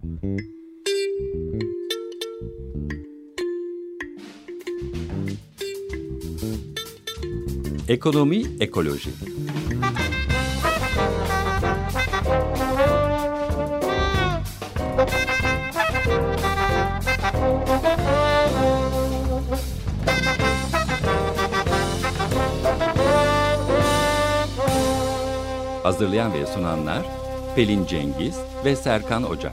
Ekonomi, ekoloji. Hazırlayan ve sunanlar Pelin Cengiz ve Serkan Ocak.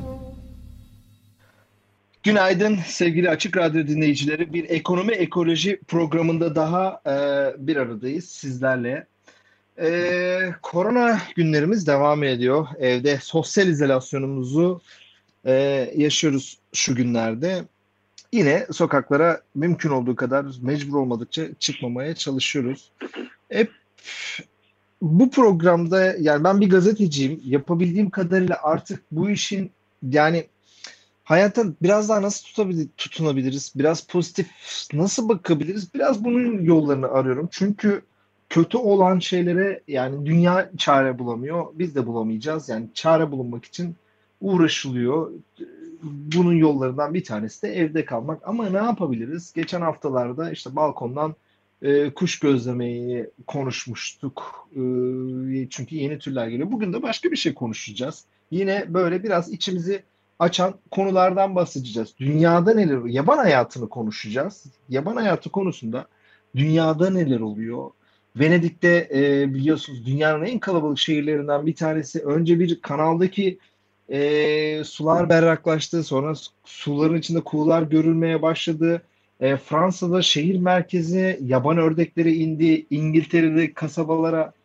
Günaydın sevgili Açık Radyo dinleyicileri. Bir ekonomi ekoloji programında daha bir aradayız sizlerle. Korona günlerimiz devam ediyor. Evde sosyal izolasyonumuzu yaşıyoruz şu günlerde. Yine sokaklara mümkün olduğu kadar mecbur olmadıkça çıkmamaya çalışıyoruz. Hep bu programda yani ben bir gazeteciyim. Yapabildiğim kadarıyla artık bu işin yani hayata biraz daha nasıl tutunabiliriz? Biraz pozitif nasıl bakabiliriz? Biraz bunun yollarını arıyorum. Çünkü kötü olan şeylere yani dünya çare bulamıyor. Biz de bulamayacağız. Yani çare bulunmak için uğraşılıyor. Bunun yollarından bir tanesi de evde kalmak. Ama ne yapabiliriz? Geçen haftalarda işte balkondan kuş gözlemeyi konuşmuştuk. Çünkü yeni türler geliyor. Bugün de başka bir şey konuşacağız. Yine böyle biraz içimizi açan konulardan bahsedeceğiz. Dünyada neler oluyor? Yaban hayatını konuşacağız. Yaban hayatı konusunda dünyada neler oluyor? Venedik'te biliyorsunuz dünyanın en kalabalık şehirlerinden bir tanesi. Önce bir kanaldaki sular berraklaştı. Sonra suların içinde kuğular görülmeye başladı. Fransa'da şehir merkezi yaban ördekleri indi. İngiltere'de kasabalara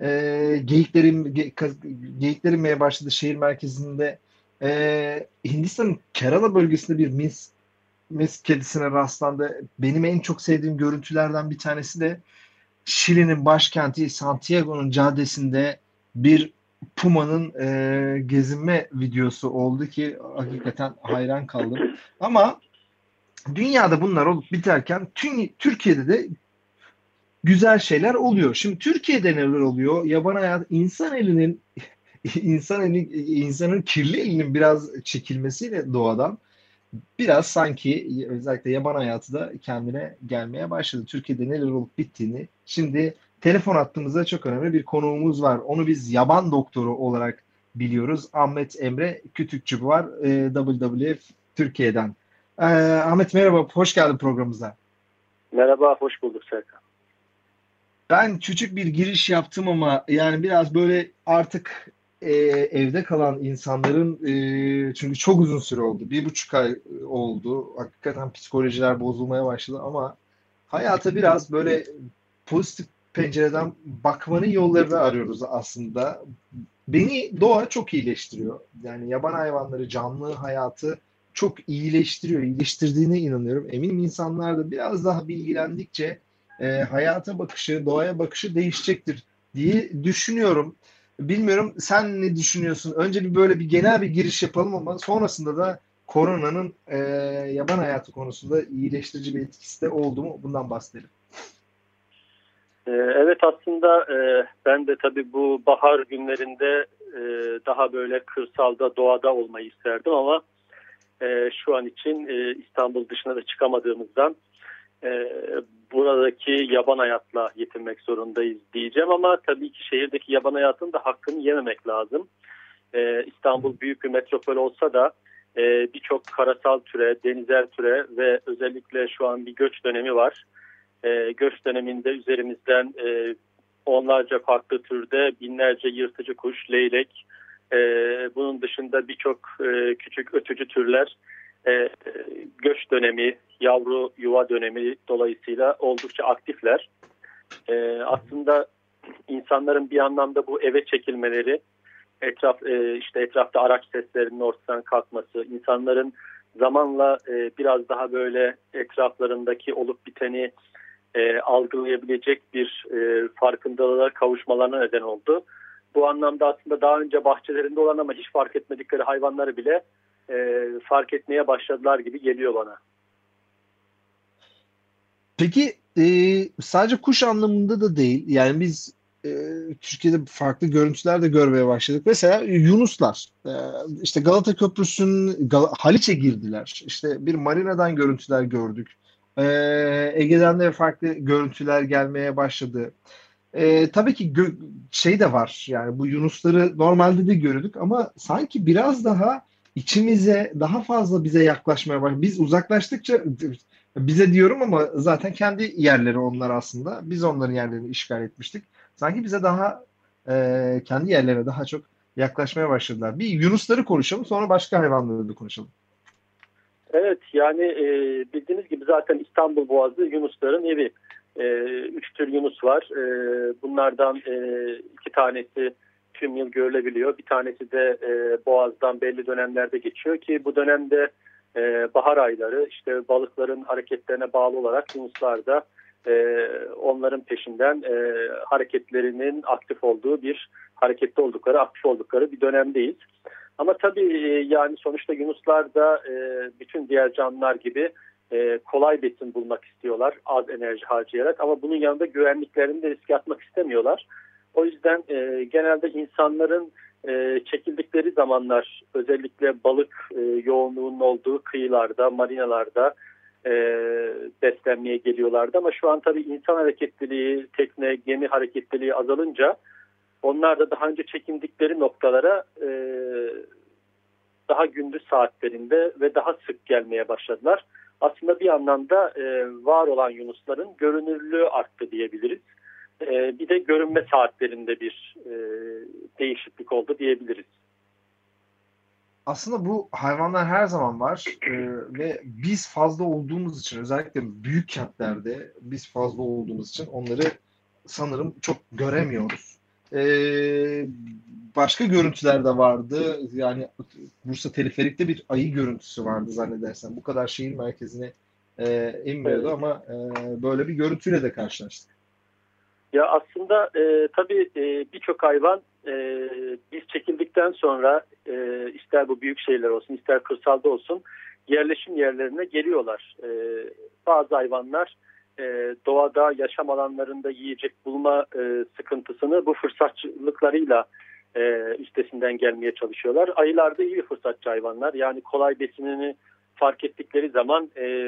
geyikler inmeye başladı şehir merkezinde. Hindistan'ın Kerala bölgesinde bir mis kedisine rastlandı. Benim en çok sevdiğim görüntülerden bir tanesi de Şili'nin başkenti Santiago'nun caddesinde bir pumanın gezinme videosu oldu ki hakikaten hayran kaldım. Ama dünyada bunlar olup biterken Türkiye'de de güzel şeyler oluyor. Şimdi Türkiye'de neler oluyor? Yaban hayatı insanın kirli elinin biraz çekilmesiyle doğadan biraz sanki özellikle yaban hayatı da kendine gelmeye başladı. Türkiye'de neler olup bittiğini. Şimdi telefon attığımızda çok önemli bir konuğumuz var. Onu biz yaban doktoru olarak biliyoruz. Ahmet Emre Kütükçü var. WWF Türkiye'den. Ahmet merhaba, hoş geldin programımıza. Merhaba, hoş bulduk Serkan. Ben küçük bir giriş yaptım ama yani biraz böyle artık evde kalan insanların çünkü çok uzun süre oldu. 1,5 ay oldu. Hakikaten psikolojiler bozulmaya başladı ama hayata biraz böyle pozitif pencereden bakmanın yollarını arıyoruz aslında. Beni doğa çok iyileştiriyor. Yani yaban hayvanları, canlı hayatı çok iyileştiriyor. İyileştirdiğine inanıyorum. Eminim insanlar da biraz daha bilgilendikçe hayata bakışı, doğaya bakışı değişecektir diye düşünüyorum. Bilmiyorum sen ne düşünüyorsun? Önce bir böyle bir genel bir giriş yapalım ama sonrasında da koronanın yaban hayatı konusunda iyileştirici bir etkisi de oldu mu? Bundan bahsedelim. Evet aslında ben de tabii bu bahar günlerinde daha böyle kırsalda, doğada olmayı isterdim ama şu an için İstanbul dışına da çıkamadığımızdan buradaki yaban hayatla yetinmek zorundayız diyeceğim ama tabii ki şehirdeki yaban hayatının da hakkını yememek lazım. İstanbul büyük bir metropol olsa da birçok karasal türe, denizel türe ve özellikle şu an bir göç dönemi var. Göç döneminde üzerimizden onlarca farklı türde binlerce yırtıcı kuş, leylek, bunun dışında birçok küçük ötücü türler göç dönemi, yavru yuva dönemi dolayısıyla oldukça aktifler. Aslında insanların bir anlamda bu eve çekilmeleri, etrafta araç seslerinin ortadan kalkması, insanların zamanla biraz daha böyle etraflarındaki olup biteni algılayabilecek bir farkındalığa kavuşmalarına neden oldu. Bu anlamda aslında daha önce bahçelerinde olan ama hiç fark etmedikleri hayvanları bile fark etmeye başladılar gibi geliyor bana. Peki sadece kuş anlamında da değil. Yani biz Türkiye'de farklı görüntüler de görmeye başladık. Mesela Yunuslar. İşte Galata Köprüsü'nün Haliç'e girdiler. İşte bir marinadan görüntüler gördük. Ege'den de farklı görüntüler gelmeye başladı. Tabii ki şey de var. Yani bu Yunusları normalde de görüyorduk ama sanki biraz daha içimize daha fazla bize yaklaşmaya başladı. Biz uzaklaştıkça bize diyorum ama zaten kendi yerleri onlar aslında. Biz onların yerlerini işgal etmiştik. Sanki bize daha kendi yerlerine daha çok yaklaşmaya başladılar. Bir Yunusları konuşalım, sonra başka hayvanları da konuşalım. Evet, yani bildiğiniz gibi zaten İstanbul Boğazı Yunusların evi. 3 tür Yunus var. Bunlardan 2 tanesi tüm yıl görülebiliyor. Bir tanesi de Boğaz'dan belli dönemlerde geçiyor ki bu dönemde bahar ayları, işte balıkların hareketlerine bağlı olarak Yunuslar da onların peşinden hareketlerinin aktif olduğu hareketli oldukları, aktif oldukları bir dönemdeyiz. Ama tabii yani sonuçta Yunuslar da bütün diğer canlılar gibi kolay besin bulmak istiyorlar, az enerji harcayarak, ama bunun yanında güvenliklerini de riske atmak istemiyorlar. O yüzden genelde insanların çekildikleri zamanlar, özellikle balık yoğunluğunun olduğu kıyılarda, marinalarda beslenmeye geliyorlardı. Ama şu an tabii insan hareketliliği, tekne, gemi hareketliliği azalınca onlar da daha önce çekindikleri noktalara daha gündüz saatlerinde ve daha sık gelmeye başladılar. Aslında bir anlamda var olan yunusların görünürlüğü arttı diyebiliriz. Bir de görünme saatlerinde bir değişiklik oldu diyebiliriz. Aslında bu hayvanlar her zaman var ve biz fazla olduğumuz için, özellikle büyük kentlerde biz fazla olduğumuz için onları sanırım çok göremiyoruz. Başka görüntüler de vardı. Yani Bursa Teleferik'te bir ayı görüntüsü vardı zannedersem. Bu kadar şehir merkezine inmiyordu ama böyle bir görüntüyle de karşılaştık. Ya aslında tabii birçok hayvan biz çekildikten sonra ister bu büyük şehirler olsun, ister kırsalda olsun, yerleşim yerlerine geliyorlar. Bazı hayvanlar doğada, yaşam alanlarında yiyecek bulma sıkıntısını bu fırsatçılıklarıyla üstesinden gelmeye çalışıyorlar. Ayılar da iyi bir fırsatçı hayvanlar. Yani kolay besinini fark ettikleri zaman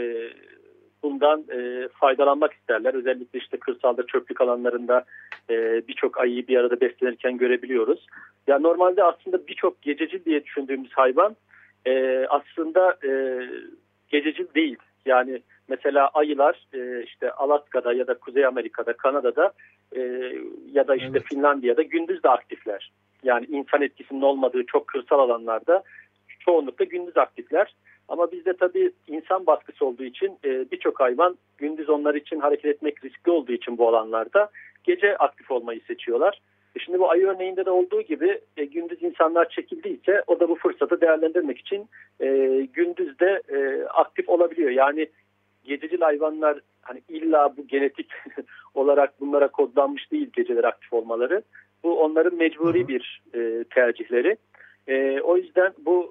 bundan faydalanmak isterler. Özellikle işte kırsalda, çöplük alanlarında birçok ayıyı bir arada beslenirken görebiliyoruz. Ya normalde aslında birçok gececil diye düşündüğümüz hayvan aslında gececil değil. Yani mesela ayılar işte Alaska'da ya da Kuzey Amerika'da, Kanada'da ya da işte evet, Finlandiya'da gündüz de aktifler. Yani insan etkisinin olmadığı çok kırsal alanlarda çoğunlukla gündüz aktifler. Ama bizde tabii insan baskısı olduğu için birçok hayvan gündüz onlar için hareket etmek riskli olduğu için bu alanlarda gece aktif olmayı seçiyorlar. Şimdi bu ayı örneğinde de olduğu gibi gündüz insanlar çekildiyse o da bu fırsatı değerlendirmek için gündüz de aktif olabiliyor. Yani gececil hayvanlar hani illa bu genetik olarak bunlara kodlanmış değil geceleri aktif olmaları. Bu onların mecburi bir tercihleri. O yüzden bu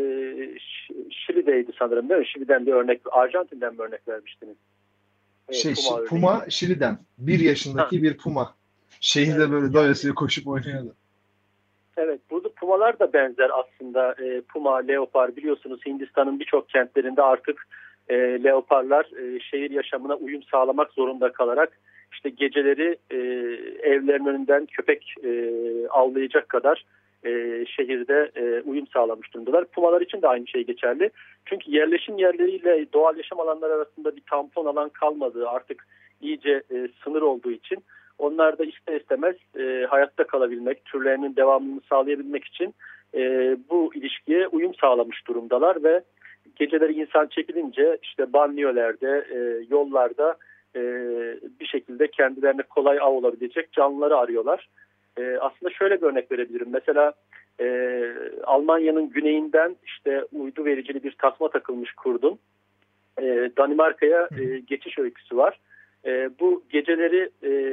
Şili'deydi sanırım değil mi? Şili'den bir örnek, Arjantin'den bir örnek vermiştiniz. Puma Şili'den. 1 yaşındaki bir puma. Şehirde evet, böyle doyasıya koşup oynuyordu. Evet, burada pumalar da benzer aslında. Puma, leopar, biliyorsunuz Hindistan'ın birçok kentlerinde artık leoparlar şehir yaşamına uyum sağlamak zorunda kalarak işte geceleri evlerin önünden köpek avlayacak kadar şehirde uyum sağlamış durumdalar. Pumalar için de aynı şey geçerli. Çünkü yerleşim yerleriyle doğal yaşam alanları arasında bir tampon alan kalmadığı, artık iyice sınır olduğu için onlar da ister istemez hayatta kalabilmek, türlerinin devamını sağlayabilmek için bu ilişkiye uyum sağlamış durumdalar ve geceleri insan çekilince işte banliyölerde, yollarda bir şekilde kendilerine kolay av olabilecek canlıları arıyorlar. Aslında şöyle bir örnek verebilirim. Mesela Almanya'nın güneyinden işte uydu vericili bir tasma takılmış kurdun Danimarka'ya geçiş öyküsü var. Bu geceleri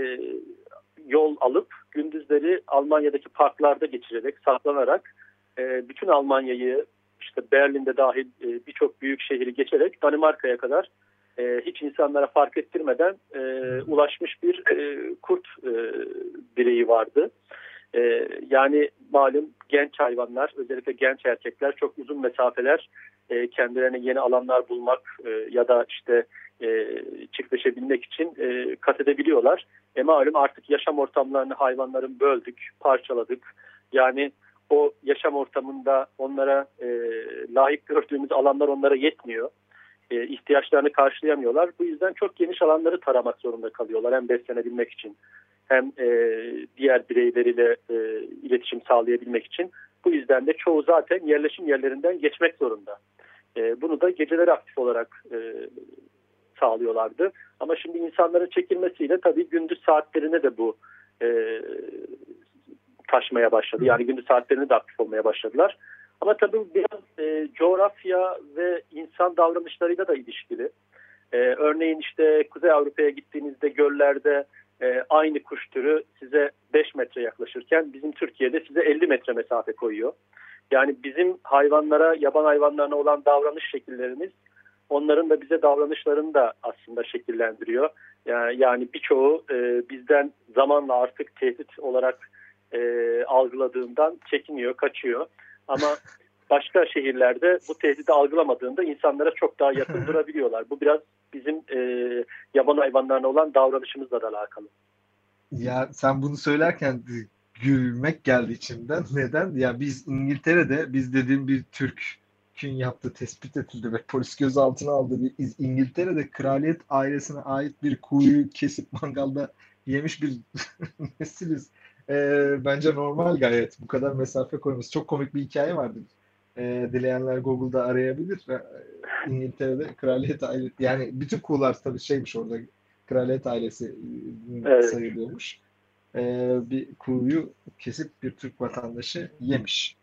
yol alıp gündüzleri Almanya'daki parklarda geçirerek, saklanarak bütün Almanya'yı işte Berlin'de dahil birçok büyük şehri geçerek Danimarka'ya kadar hiç insanlara fark ettirmeden ulaşmış bir kurt bireyi vardı. Yani malum genç hayvanlar, özellikle genç erkekler çok uzun mesafeler kendilerine yeni alanlar bulmak ya da işte çiftleşebilmek için kat edebiliyorlar. Malum artık yaşam ortamlarını hayvanların böldük, parçaladık. Yani o yaşam ortamında onlara layık gördüğümüz alanlar onlara yetmiyor. İhtiyaçlarını karşılayamıyorlar. Bu yüzden çok geniş alanları taramak zorunda kalıyorlar. Hem beslenebilmek için hem diğer bireyleriyle iletişim sağlayabilmek için. Bu yüzden de çoğu zaten yerleşim yerlerinden geçmek zorunda. Bunu da geceleri aktif olarak sağlıyorlardı. Ama şimdi insanların çekilmesiyle tabii gündüz saatlerine de bu taşmaya başladı. Yani gündüz saatlerine de aktif olmaya başladılar. Ama tabii biraz coğrafya ve insan davranışlarıyla da ilişkili. Örneğin işte Kuzey Avrupa'ya gittiğinizde göllerde aynı kuş türü size 5 metre yaklaşırken bizim Türkiye'de size 50 metre mesafe koyuyor. Yani bizim hayvanlara, yaban hayvanlarına olan davranış şekillerimiz onların da bize davranışlarını da aslında şekillendiriyor. Yani birçoğu bizden zamanla artık tehdit olarak algıladığından çekiniyor, kaçıyor. Ama başka şehirlerde bu tehdidi algılamadığında insanlara çok daha yakın durabiliyorlar. Bu biraz bizim yaban hayvanlarına olan davranışımızla da alakalı. Ya sen bunu söylerken gülmek geldi içimden. Neden? Ya biz İngiltere'de dediğim bir Türk'ün yaptığı tespit edildi ve polis gözaltına aldı. Biz İngiltere'de kraliyet ailesine ait bir kuğuyu kesip mangalda yemiş bir nesiliz. Bence normal gayet bu kadar mesafe koyması. Çok komik bir hikaye vardır. Dileyenler Google'da arayabilir. İngiltere'de kraliyet ailesi, yani bütün kuğular tabii şeymiş, orada kraliyet ailesi sayılıyormuş. Bir kuğuyu kesip bir Türk vatandaşı yemiş.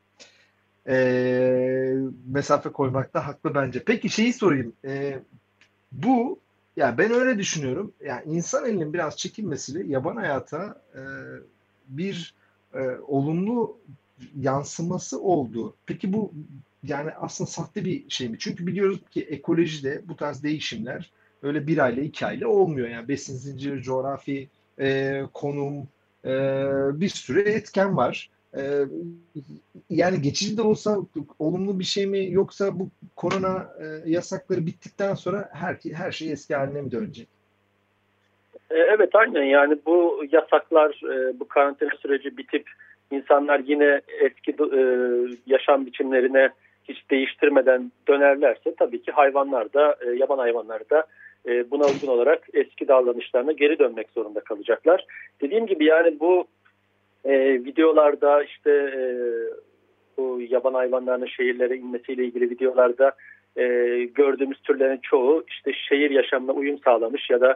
Mesafe koymakta haklı bence. Peki şeyi sorayım. Bu, ya ben öyle düşünüyorum. Yani insan elinin biraz çekinmesiyle yaban hayata bir olumlu yansıması oldu. Peki bu yani aslında sahte bir şey mi? Çünkü biliyoruz ki ekolojide bu tarz değişimler öyle bir ayla 2 ayla olmuyor. Yani besin zinciri, coğrafi konum, bir sürü etken var. Yani geçici de olsa olumlu bir şey mi, yoksa bu korona yasakları bittikten sonra her şey eski haline mi dönecek? Evet, aynen. Yani bu yasaklar, bu karantina süreci bitip insanlar yine eski yaşam biçimlerine hiç değiştirmeden dönerlerse tabii ki hayvanlar da, yaban hayvanları da buna uygun olarak eski davranışlarına geri dönmek zorunda kalacaklar. Dediğim gibi yani bu videolarda işte bu yaban hayvanlarının şehirlere inmesiyle ilgili videolarda gördüğümüz türlerin çoğu işte şehir yaşamına uyum sağlamış ya da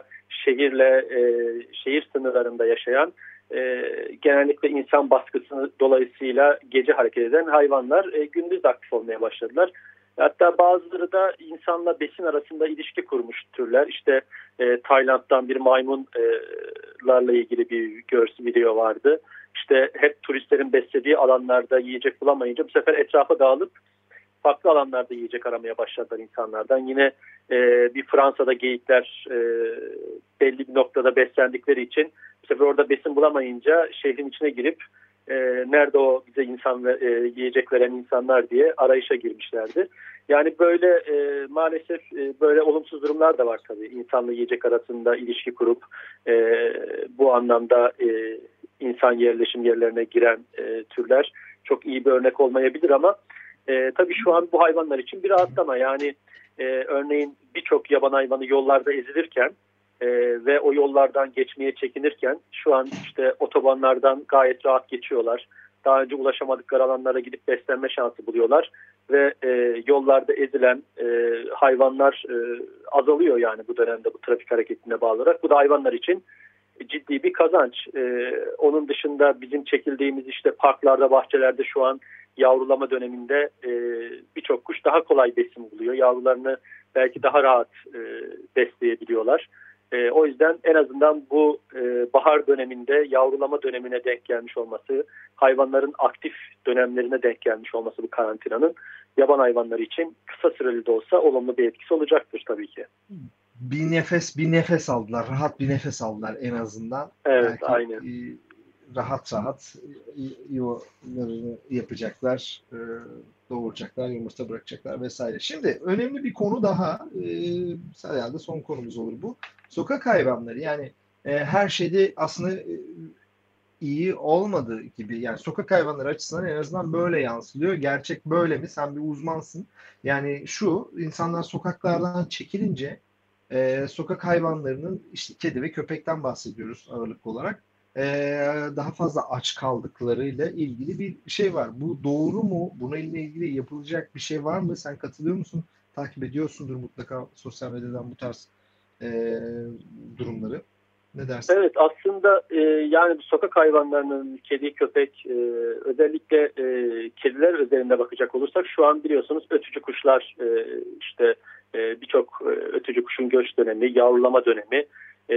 şehir sınırlarında yaşayan, genellikle insan baskısı dolayısıyla gece hareket eden hayvanlar gündüz aktif olmaya başladılar. Hatta bazıları da insanla besin arasında ilişki kurmuş türler. İşte Tayland'dan bir maymunlarla ilgili bir video vardı. İşte hep turistlerin beslediği alanlarda yiyecek bulamayınca bu sefer etrafa dağılıp farklı alanlarda yiyecek aramaya başladılar insanlardan. Yine bir Fransa'da geyikler belli bir noktada beslendikleri için bu sefer orada besin bulamayınca şehrin içine girip nerede o bize yiyecek veren insanlar diye arayışa girmişlerdi. Yani böyle maalesef böyle olumsuz durumlar da var tabii. İnsanla yiyecek arasında ilişki kurup bu anlamda insan yerleşim yerlerine giren türler çok iyi bir örnek olmayabilir ama tabii şu an bu hayvanlar için bir rahatlama. Yani örneğin birçok yaban hayvanı yollarda ezilirken ve o yollardan geçmeye çekinirken şu an işte otobanlardan gayet rahat geçiyorlar. Daha önce ulaşamadıkları alanlara gidip beslenme şansı buluyorlar ve yollarda ezilen hayvanlar azalıyor yani bu dönemde bu trafik hareketine bağlı olarak. Bu da hayvanlar için ciddi bir kazanç. Onun dışında bizim çekildiğimiz işte parklarda, bahçelerde şu an yavrulama döneminde birçok kuş daha kolay besin buluyor. Yavrularını belki daha rahat besleyebiliyorlar. O yüzden en azından bu bahar döneminde yavrulama dönemine denk gelmiş olması, hayvanların aktif dönemlerine denk gelmiş olması bu karantinanın yaban hayvanları için kısa süreli de olsa olumlu bir etkisi olacaktır tabii ki. bir nefes aldılar. Rahat bir nefes aldılar en azından. Evet, Belki aynen. rahat yuvalarını yapacaklar, doğuracaklar, yumurta bırakacaklar vesaire. Şimdi önemli bir konu daha, herhalde son konumuz olur bu. Sokak hayvanları, yani her şeyde aslında iyi olmadığı gibi, yani sokak hayvanları açısından en azından böyle yansılıyor. Gerçek böyle mi? Sen bir uzmansın. Yani şu, insanlar sokaklardan çekilince sokak hayvanlarının, işte kedi ve köpekten bahsediyoruz ağırlıklı olarak, e, daha fazla aç kaldıklarıyla ilgili bir şey var. Bu doğru mu? Bununla ilgili yapılacak bir şey var mı? Sen katılıyor musun? Takip ediyorsundur mutlaka sosyal medyadan bu tarz e, durumları. Ne dersin? Evet, aslında yani bu sokak hayvanlarının, kedi, köpek, özellikle kediler özelinde bakacak olursak şu an biliyorsunuz ötücü kuşlar, işte birçok ötücü kuşun göç dönemi, yavrulama dönemi.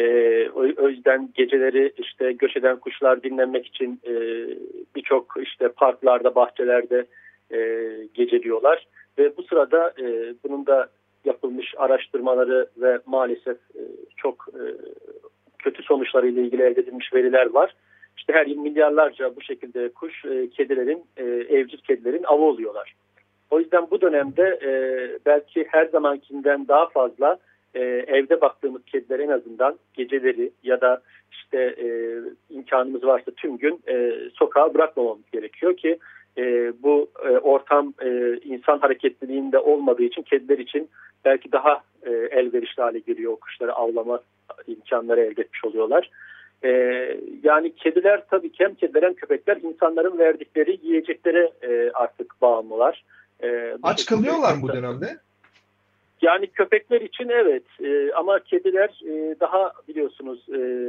O yüzden geceleri işte göç eden kuşlar dinlenmek için birçok işte parklarda, bahçelerde geceliyorlar. Ve bu sırada bunun da yapılmış araştırmaları ve maalesef çok kötü sonuçlarıyla ilgili elde edilmiş veriler var. İşte her yıl milyarlarca bu şekilde kuş, kedilerin, evcil kedilerin avı oluyorlar. O yüzden bu dönemde belki her zamankinden daha fazla evde baktığımız kediler en azından geceleri ya da işte imkanımız varsa tüm gün sokağa bırakmamamız gerekiyor ki bu ortam insan hareketliliğinde olmadığı için kediler için belki daha elverişli hale geliyor, o kuşları avlama imkanları elde etmiş oluyorlar. Yani kediler tabii ki hem kediler hem köpekler insanların verdikleri yiyeceklere artık bağımlılar. Aç kalıyorlar mı bu dönemde? Yani köpekler için evet, ama kediler daha biliyorsunuz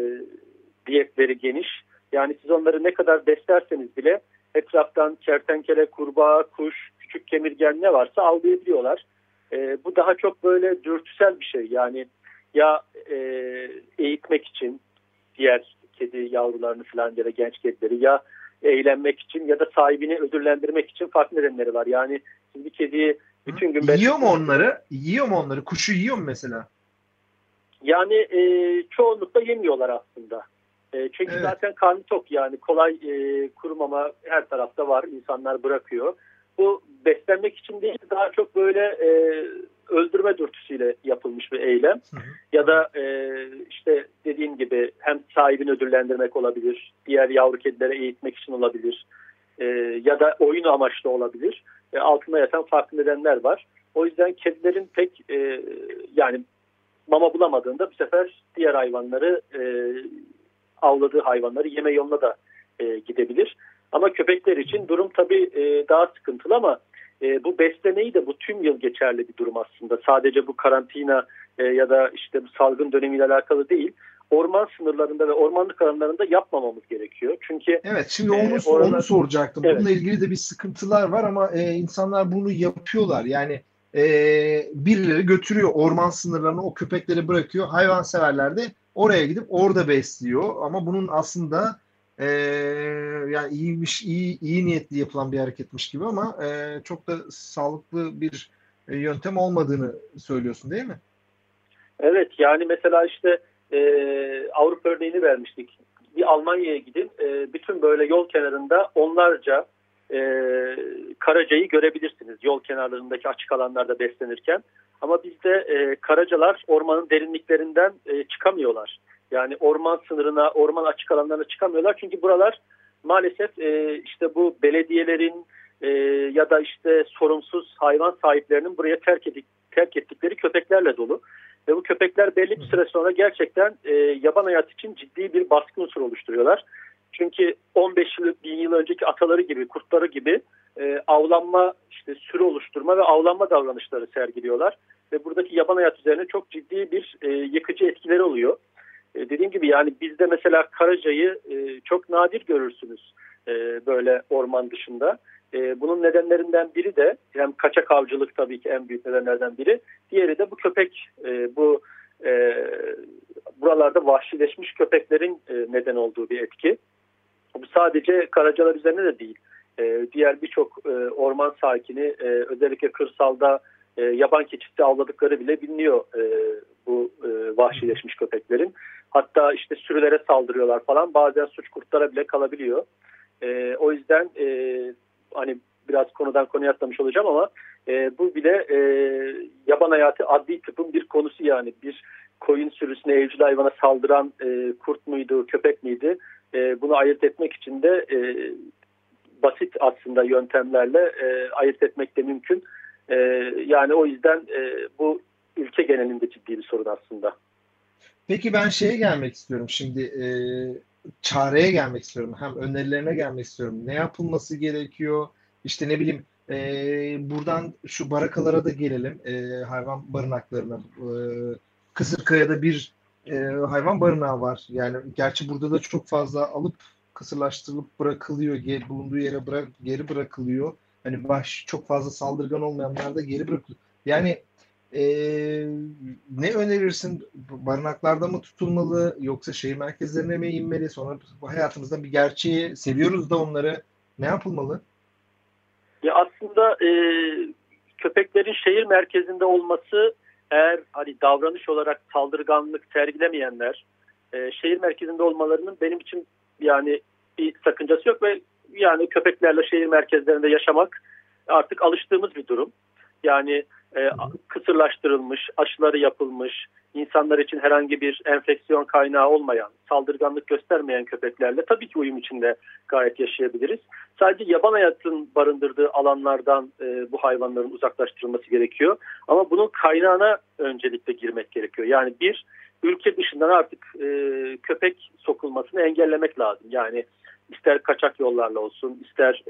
diyetleri geniş. Yani siz onları ne kadar beslerseniz bile etraftan kertenkele, kurbağa, kuş, küçük kemirgen ne varsa avlayabiliyorlar. Bu daha çok böyle dürtüsel bir şey. Yani ya eğitmek için diğer kedi yavrularını falan ya da genç kedileri, ya eğlenmek için ya da sahibini ödüllendirmek için farklı nedenleri var. Yani siz bir kediyi bütün gün yiyor mu onları? Yiyor mu onları? Kuşu yiyor mu mesela? Yani çoğunlukla yemiyorlar aslında. Çünkü Evet. zaten karnı tok, yani kolay kurumama her tarafta var. İnsanlar bırakıyor. Bu beslenmek için değil, daha çok böyle öldürme dürtüsüyle yapılmış bir eylem. Hı hı. Ya da işte dediğim gibi hem sahibini ödüllendirmek olabilir, diğer yavru kedilere eğitmek için olabilir, ya da oyun amaçlı olabilir. Altında yatan farklı nedenler var. O yüzden kedilerin pek yani mama bulamadığında bu sefer diğer hayvanları, avladığı hayvanları yeme yoluna da gidebilir. Ama köpekler için durum tabii daha sıkıntılı, ama bu beslemeyi de bu tüm yıl geçerli bir durum aslında. Sadece bu karantina ya da işte bu salgın dönemiyle alakalı değil. Orman sınırlarında ve ormanlık alanlarında yapmamamız gerekiyor. Çünkü Evet, şimdi onu soracaktım. Evet. Bununla ilgili de bir sıkıntılar var ama insanlar bunu yapıyorlar. Yani birileri götürüyor orman sınırlarına, o köpekleri bırakıyor. Hayvanseverler de oraya gidip orada besliyor. Ama bunun aslında yani iyi niyetli yapılan bir hareketmiş gibi ama çok da sağlıklı bir yöntem olmadığını söylüyorsun, değil mi? Evet, yani mesela işte Avrupa örneğini vermiştik. Bir Almanya'ya gidin, bütün böyle yol kenarında onlarca karacayı görebilirsiniz. Yol kenarlarındaki açık alanlarda beslenirken. Ama bizde karacalar ormanın derinliklerinden çıkamıyorlar. Yani orman sınırına, orman açık alanlarına çıkamıyorlar. Çünkü buralar maalesef işte bu belediyelerin ya da işte sorumsuz hayvan sahiplerinin buraya terk ettikleri köpeklerle dolu. Ve bu köpekler belli bir süre sonra gerçekten yaban hayatı için ciddi bir baskı unsuru oluşturuyorlar. Çünkü 15 bin yıl önceki ataları gibi, kurtları gibi avlanma, işte sürü oluşturma ve avlanma davranışları sergiliyorlar. Ve buradaki yaban hayatı üzerine çok ciddi bir yıkıcı etkileri oluyor. Dediğim gibi yani bizde mesela karacayı çok nadir görürsünüz böyle orman dışında. Bunun nedenlerinden biri de hem kaçak avcılık, tabii ki en büyük nedenlerden biri. Diğeri de bu köpek, bu buralarda vahşileşmiş köpeklerin neden olduğu bir etki. Bu sadece karacalar üzerine de değil. Diğer birçok orman sakini, özellikle kırsalda yaban keçisi avladıkları bile biliniyor bu vahşileşmiş köpeklerin. Hatta işte sürülere saldırıyorlar falan. Bazen suç kurtlara bile kalabiliyor. O yüzden hani biraz konudan konuya atlamış olacağım ama bu bile yaban hayatı adli tıpın bir konusu yani. Bir koyun sürüsüne, evcil hayvana saldıran kurt muydu, köpek miydi? Bunu ayırt etmek için de basit aslında yöntemlerle ayırt etmek de mümkün. Yani o yüzden bu ülke genelinde ciddi bir sorun aslında. Peki ben şeye gelmek istiyorum şimdi, çareye gelmek istiyorum. Hem önerilerine gelmek istiyorum. Ne yapılması gerekiyor? İşte ne bileyim, buradan şu barakalara da gelelim. Hayvan barınaklarına. Kısırkaya'da bir hayvan barınağı var. Yani gerçi burada da çok fazla alıp kısırlaştırılıp bırakılıyor. Bulunduğu yere geri bırakılıyor. Hani çok fazla saldırgan olmayanlar da geri bırakılıyor. Yani ne önerirsin? Barınaklarda mı tutulmalı yoksa şehir merkezlerine mi inmeli? Sonra bu hayatımızda bir gerçeği seviyoruz da onları. Ne yapılmalı? Ya aslında köpeklerin şehir merkezinde olması eğer hani davranış olarak saldırganlık sergilemeyenler şehir merkezinde olmalarının benim için yani bir sakıncası yok ve yani köpeklerle şehir merkezlerinde yaşamak artık alıştığımız bir durum. Yani kısırlaştırılmış, aşıları yapılmış, insanlar için herhangi bir enfeksiyon kaynağı olmayan, saldırganlık göstermeyen köpeklerle tabii ki uyum içinde gayet yaşayabiliriz. Sadece yaban hayatın barındırdığı alanlardan bu hayvanların uzaklaştırılması gerekiyor. Ama bunun kaynağına öncelikle girmek gerekiyor. Yani bir, ülke dışından artık köpek sokulmasını engellemek lazım. Yani ister kaçak yollarla olsun, ister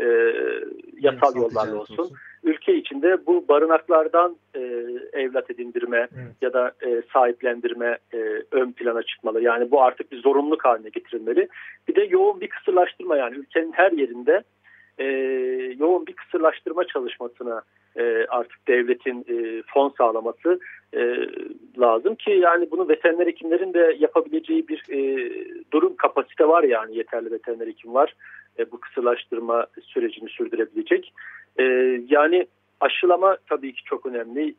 yasal yollarla olsun. Ülke içinde bu barınaklardan evlat edindirme ya da sahiplendirme ön plana çıkmalı. Yani bu artık bir zorunluluk haline getirilmeli. Bir de yoğun bir kısırlaştırma yani ülkenin her yerinde yoğun bir kısırlaştırma çalışmasına artık devletin fon sağlaması lazım ki yani bunu veteriner hekimlerin de yapabileceği bir durum kapasite var yani yeterli veteriner hekim var bu kısırlaştırma sürecini sürdürebilecek. Yani aşılama tabii ki çok önemli.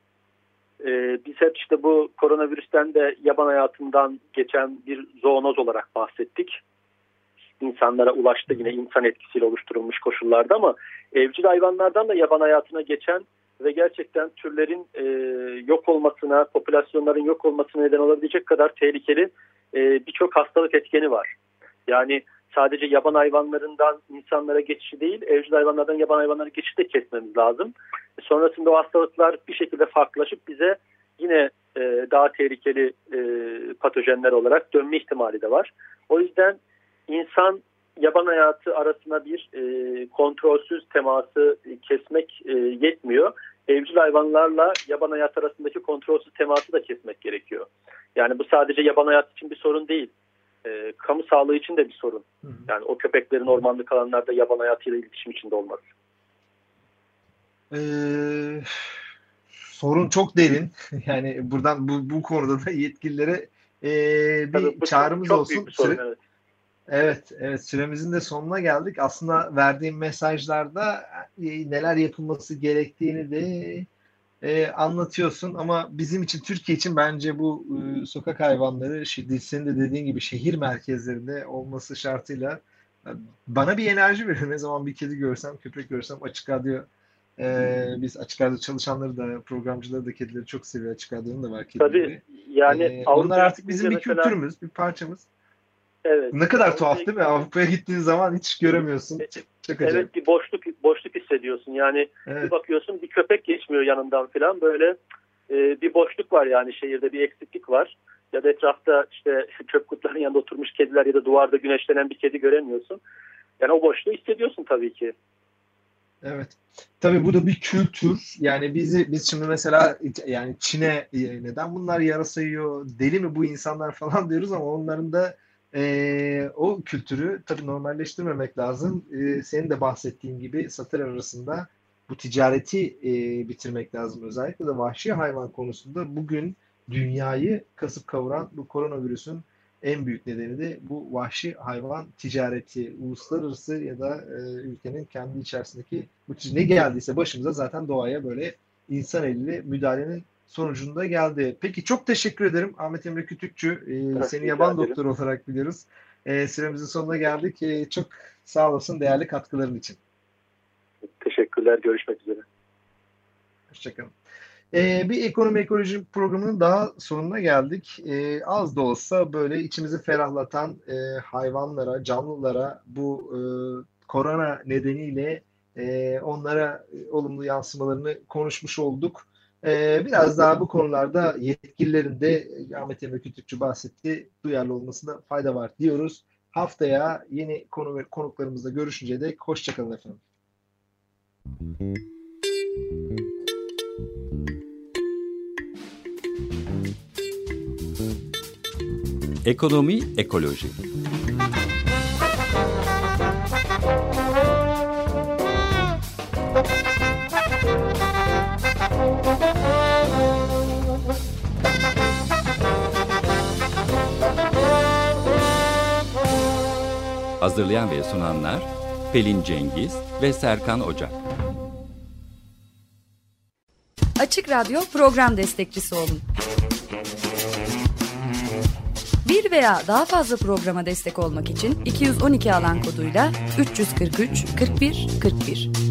Biz hep işte bu koronavirüsten de yaban hayatından geçen bir zoonoz olarak bahsettik. İnsanlara ulaştı yine insan etkisiyle oluşturulmuş koşullarda ama evcil hayvanlardan da yaban hayatına geçen ve gerçekten türlerin yok olmasına, popülasyonların yok olmasına neden olabilecek kadar tehlikeli birçok hastalık etkeni var. Yani sadece yaban hayvanlarından insanlara geçişi değil, evcil hayvanlardan yaban hayvanlara geçişi de kesmemiz lazım. Sonrasında o hastalıklar bir şekilde farklılaşıp bize yine daha tehlikeli patojenler olarak dönme ihtimali de var. O yüzden insan yaban hayatı arasına bir kontrolsüz teması kesmek yetmiyor. Evcil hayvanlarla yaban hayatı arasındaki kontrolsüz teması da kesmek gerekiyor. Yani bu sadece yaban hayatı için bir sorun değil. Kamu sağlığı için de bir sorun. Yani o köpeklerin ormanlık alanlarda yaban hayatıyla iletişim içinde olması. Sorun çok derin. Yani buradan bu konuda da yetkililere bir çağrımız çok olsun. Büyük bir sorun, evet. Evet, süremizin de sonuna geldik. Aslında verdiğim mesajlarda neler yapılması gerektiğini de anlatıyorsun ama bizim için, Türkiye için bence bu sokak hayvanları, senin de dediğin gibi şehir merkezlerinde olması şartıyla bana bir enerji veriyor. Ne zaman bir kedi görsem, köpek görsem Açık Radyo, biz Açık Radyo çalışanları da, programcıları da kedileri çok seviyor. Açık Radyo'nun da var kedileri. Tabii yani onlar artık bizim bir mesela, kültürümüz, bir parçamız. Evet. Ne kadar tuhaf değil mi? Avrupa'ya gittiğin zaman hiç göremiyorsun. Çok acayip. Evet, bir boşluk hissediyorsun. Yani bir bakıyorsun bir köpek geçmiyor yanından falan, böyle bir boşluk var yani, şehirde bir eksiklik var. Ya da etrafta işte çöp kutularının yanında oturmuş kediler ya da duvarda güneşlenen bir kedi göremiyorsun. Yani o boşluğu hissediyorsun tabii ki. Evet. Tabii bu da bir kültür. Yani biz şimdi mesela yani Çin'e neden bunlar yarasa yiyor, deli mi bu insanlar falan diyoruz ama onların da o kültürü tabii normalleştirmemek lazım. Senin de bahsettiğin gibi satır arasında bu ticareti bitirmek lazım. Özellikle de vahşi hayvan konusunda bugün dünyayı kasıp kavuran bu koronavirüsün en büyük nedeni de bu vahşi hayvan ticareti. Uluslararası ya da ülkenin kendi içerisindeki ne geldiyse başımıza zaten doğaya böyle insan eliyle müdahalenin sonucunda geldi. Peki çok teşekkür ederim Ahmet Emre Kütükçü. Seni Rica yaban ederim. doktoru olarak biliyoruz. Süremizin sonuna geldik. Çok sağ olasın değerli katkıların için. Teşekkürler. Görüşmek üzere. Hoşçakalın. Bir ekonomi ekoloji programının daha sonuna geldik. Az da olsa böyle içimizi ferahlatan hayvanlara, canlılara bu korona nedeniyle onlara olumlu yansımalarını konuşmuş olduk. Biraz daha bu konularda yetkililerin de Ahmet Emre Kütükçü bahsetti, duyarlı olmasında fayda var diyoruz. Haftaya yeni konu ve konuklarımızla görüşünceye dek hoşçakalın efendim. Ekonomi ekoloji. Hazırlayan ve sunanlar Pelin Cengiz ve Serkan Ocak. Açık Radyo program destekçisi olun. Bir veya daha fazla programa destek olmak için 212 alan koduyla 343 41 41.